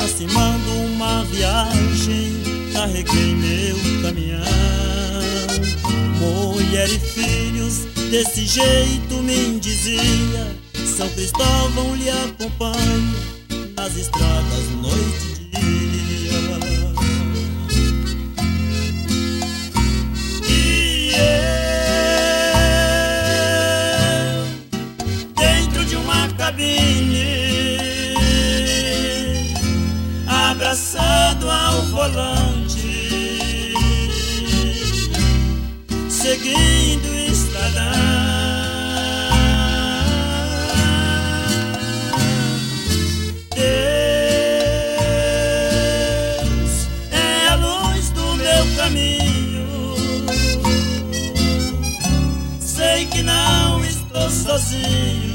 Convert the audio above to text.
aproximando uma viagem, carreguei meu caminhão. Mulher e filhos, desse jeito me dizia, São Cristóvão lhe acompanha nas estradas noite e dia. E eu, dentro de uma cabine, abraçado ao volante, seguindo o estradão. Deus é a luz do meu caminho, sei que não estou sozinho.